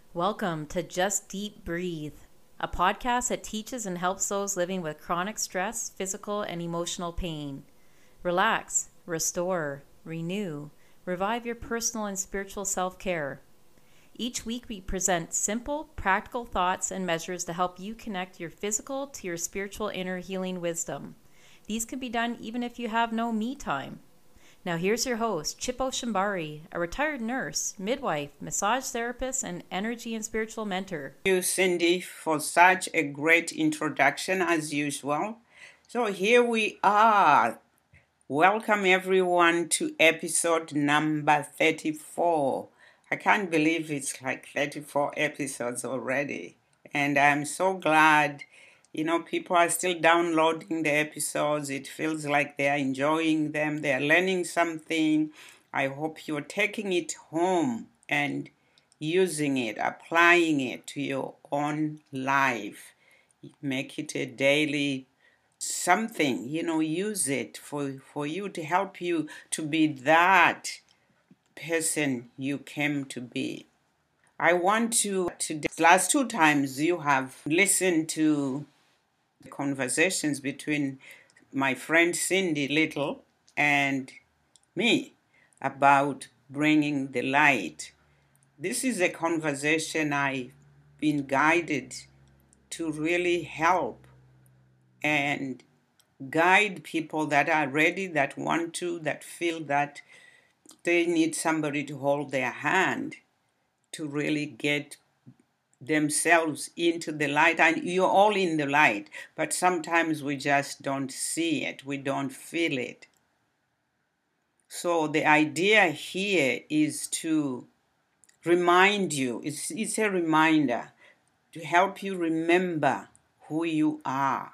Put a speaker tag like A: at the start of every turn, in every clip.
A: Welcome to Just Deep Breathe, a podcast that teaches and helps those living with chronic stress, physical, and emotional pain. Relax, restore, renew, revive your personal and spiritual self-care. Each week we present simple, practical thoughts and measures to help you connect your physical to your spiritual inner healing wisdom. These can be done even if you have no me time. Now here's your host, Chipo Shambari, a retired nurse, midwife, massage therapist, and energy and spiritual mentor.
B: Thank you, Cindy, for such a great introduction as usual. So here we are. Welcome everyone to episode number 34. I can't believe it's like 34 episodes already. And I'm so glad, people are still downloading the episodes. It feels like they're enjoying them. They're learning something. I hope you're taking it home and using it, applying it to your own life. Make it a daily something, use it for you to help you to be that person you came to be. I want to today, last two times you have listened to the conversations between my friend Cindy Little and me about bringing the light. This is a conversation I've been guided to really help and guide people that are ready, that want to, that feel that they need somebody to hold their hand to really get themselves into the light. And you're all in the light, but sometimes we just don't see it, we don't feel it. So the idea here is to remind you, it's a reminder to help you remember who you are.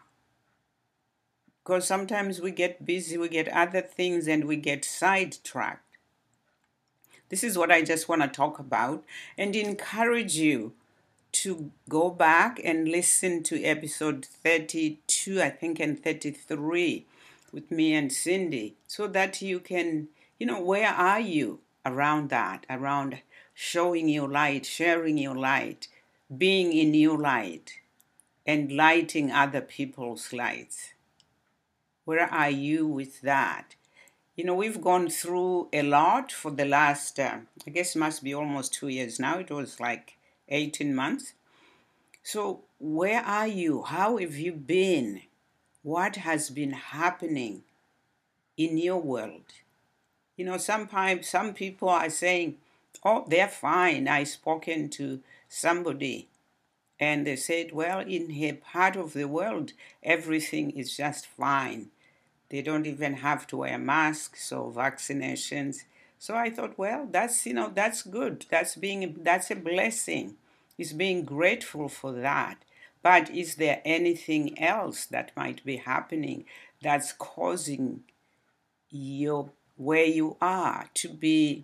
B: Because sometimes we get busy, we get other things, and we get sidetracked. This is what I just want to talk about and encourage you to go back and listen to episode 32, I think, and 33 with me and Cindy, so that you can, where are you around that, around showing your light, sharing your light, being in your light, and lighting other people's lights. Where are you with that? We've gone through a lot for the last, I guess it must be almost 2 years now. It was like 18 months. So where are you? How have you been? What has been happening in your world? Sometimes some people are saying, oh, they're fine. I've spoken to somebody and they said, well, in a part of the world, everything is just fine. They don't even have to wear masks or vaccinations. So I thought, well, that's good. That's a blessing. It's being grateful for that. But is there anything else that might be happening that's causing you where you are to be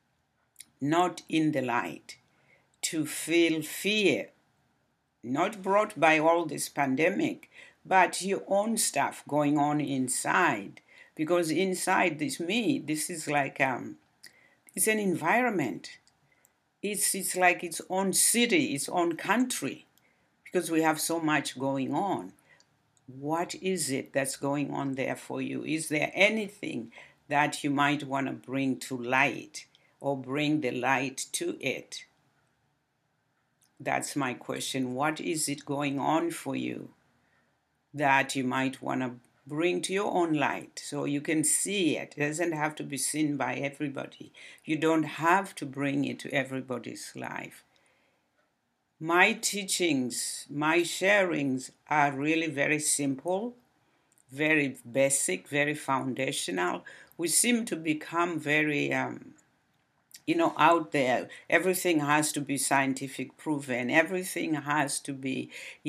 B: not in the light, to feel fear, not brought by all this pandemic, but your own stuff going on inside? Because inside this is like it's an environment. It's like its own city, its own country, because we have so much going on. What is it that's going on there for you? Is there anything that you might want to bring to light or bring the light to it? That's my question. What is it going on for you that you might want to bring to your own light so you can see it? It doesn't have to be seen by everybody. You don't have to bring it to everybody's life. My teachings, my sharings are really very simple, very basic, very foundational. We seem to become very out there. Everything has to be scientific proven. Everything has to be,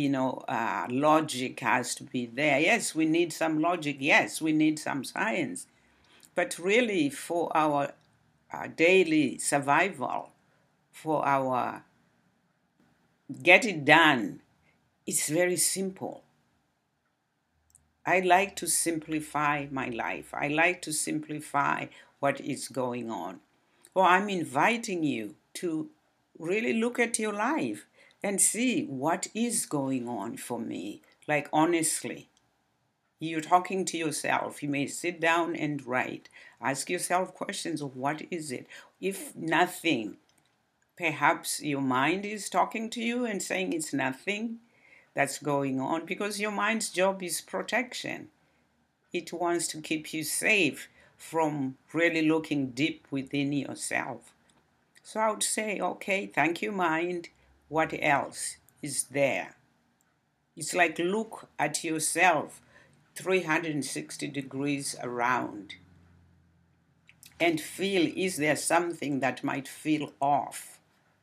B: logic has to be there. Yes, we need some logic. Yes, we need some science. But really, for our daily survival, for our get it done, it's very simple. I like to simplify my life. I like to simplify what is going on. Well, I'm inviting you to really look at your life and see what is going on for me. Like, honestly, you're talking to yourself. You may sit down and write. Ask yourself questions of what is it? If nothing, perhaps your mind is talking to you and saying it's nothing that's going on, because your mind's job is protection. It wants to keep you safe from really looking deep within yourself. So I would say, okay, thank you, mind. What else is there? It's like look at yourself 360 degrees around and feel, is there something that might feel off?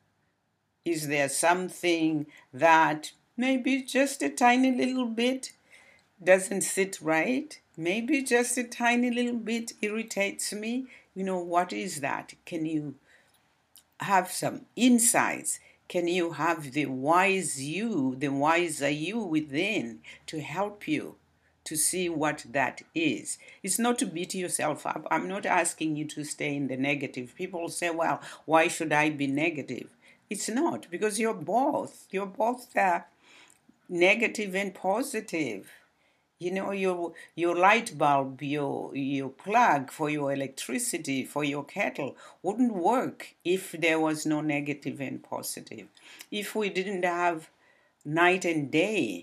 B: Is there something that maybe just a tiny little bit doesn't sit right? Maybe just a tiny little bit irritates me? What is that? Can you have some insights? Can you have the wiser you within to help you to see what that is? It's not to beat yourself up. I'm not asking you to stay in the negative. People say, well, why should I be negative? It's not, because you're both. You're both negative and positive. Your light bulb, your plug for your electricity, for your kettle wouldn't work if there was no negative and positive. If we didn't have night and day,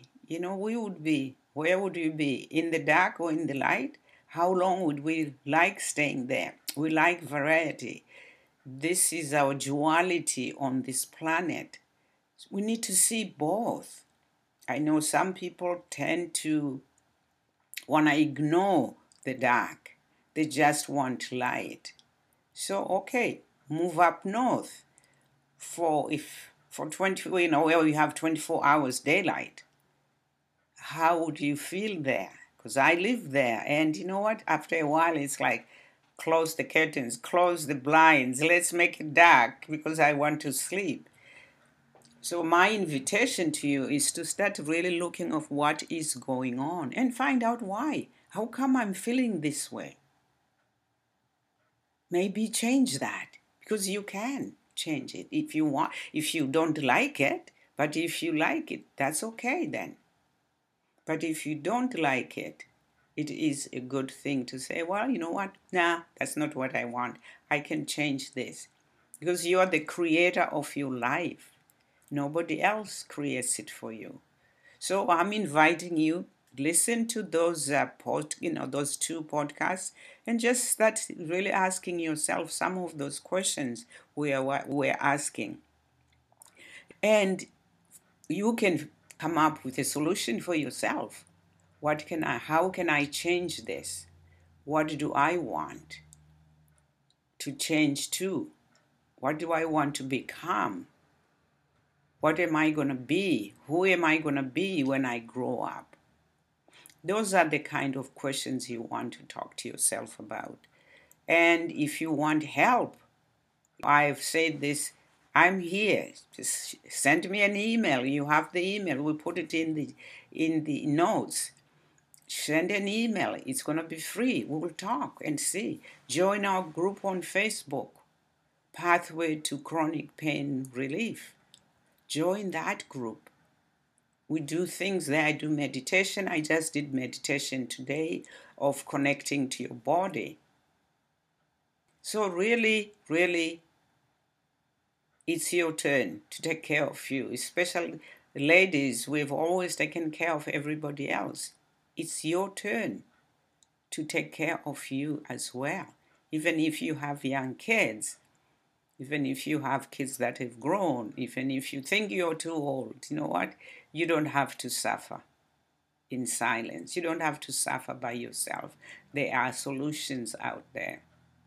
B: where would we be? In the dark or in the light? How long would we like staying there? We like variety. This is our duality on this planet. We need to see both. I know some people tend to want to ignore the dark. They just want light. So, okay, move up north for 20, where you have 24 hours daylight. How would you feel there? Because I live there, and you know what? After a while, it's like, close the curtains, close the blinds, let's make it dark because I want to sleep. So my invitation to you is to start really looking at what is going on and find out why. How come I'm feeling this way? Maybe change that, because you can change it if you want. If you don't like it, but if you like it, that's okay then. But if you don't like it, it is a good thing to say, well, you know what? Nah, that's not what I want. I can change this. Because you are the creator of your life. Nobody else creates it for you. So I'm inviting you, listen to those those 2 podcasts, and just start really asking yourself some of those questions we're asking. And you can come up with a solution for yourself. How can I change this? What do I want to change to? What do I want to become? What am I going to be? Who am I going to be when I grow up? Those are the kind of questions you want to talk to yourself about. And if you want help, I've said this, I'm here. Just send me an email. You have the email. We put it in the notes. Send an email. It's going to be free. We will talk and see. Join our group on Facebook, Pathway to Chronic Pain Relief. Join that group. We do things there. I do meditation. I just did meditation today of connecting to your body. So really, really, it's your turn to take care of you. Especially ladies, we've always taken care of everybody else. It's your turn to take care of you as well. Even if you have young kids, even if you have kids that have grown, even if you think you're too old, you know what? You don't have to suffer in silence. You don't have to suffer by yourself. There are solutions out there.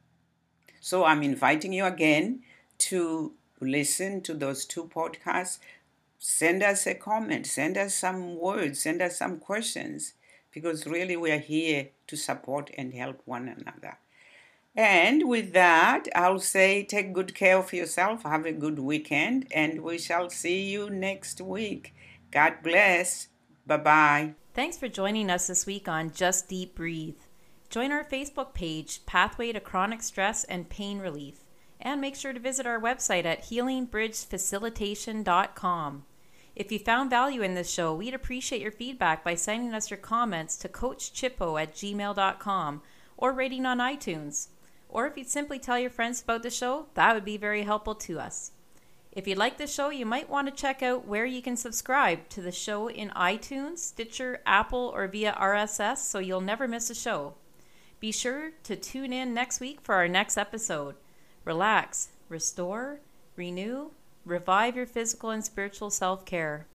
B: So I'm inviting you again to listen to those 2 podcasts. Send us a comment, send us some words, send us some questions, because really we are here to support and help one another. And with that, I'll say take good care of yourself. Have a good weekend, and we shall see you next week. God bless. Bye-bye.
A: Thanks for joining us this week on Just Deep Breathe. Join our Facebook page, Pathway to Chronic Stress and Pain Relief, And make sure to visit our website at healingbridgefacilitation.com. If you found value in this show, we'd appreciate your feedback by sending us your comments to coachchippo@gmail.com or rating on iTunes. Or if you'd simply tell your friends about the show, that would be very helpful to us. If you like the show, you might want to check out where you can subscribe to the show in iTunes, Stitcher, Apple, or via RSS so you'll never miss a show. Be sure to tune in next week for our next episode. Relax, restore, renew, revive your physical and spiritual self-care.